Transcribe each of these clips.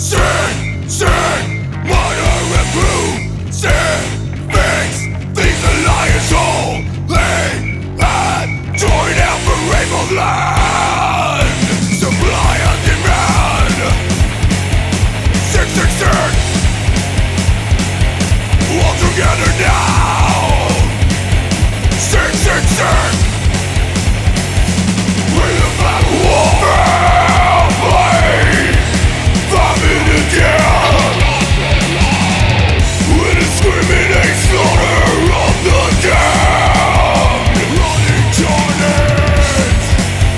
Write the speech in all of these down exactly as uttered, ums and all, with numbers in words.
Sin, sin, murder and blue. Sin, things, things the lions hold. They had joined out for rainbow land. Supply and demand. Six, six, six. All together now. Six, six, six. We the black family. Family again. With a screaming a slaughter of the damned. Running carnage.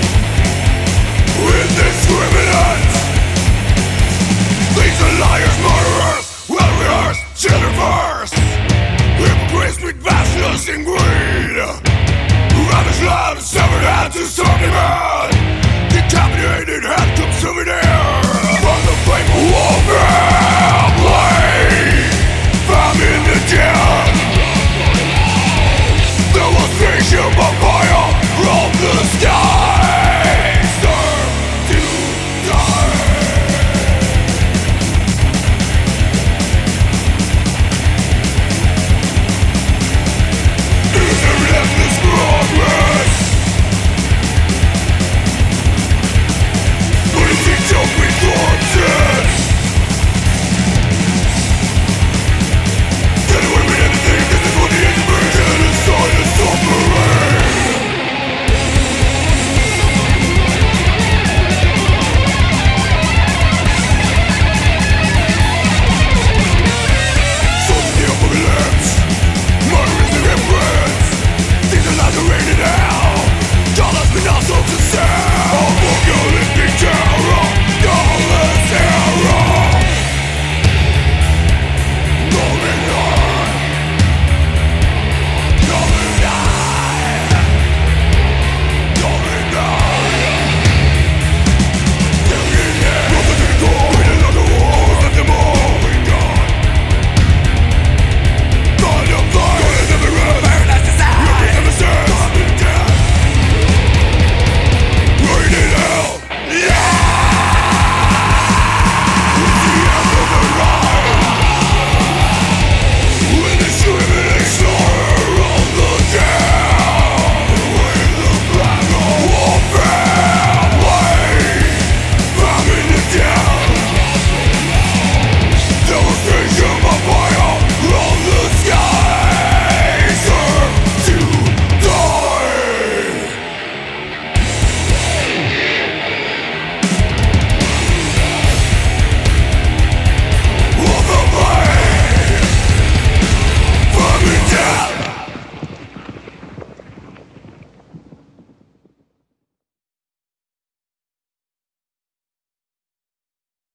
With discriminants. These are liars, murderers. Well rehearsed, children first. Hypocrites with vastness and greed. Ravished love, severed hands to something man. Decapitated head comes souvenir from the faithful war family. Found in the dead. There was vision of fire from the sky.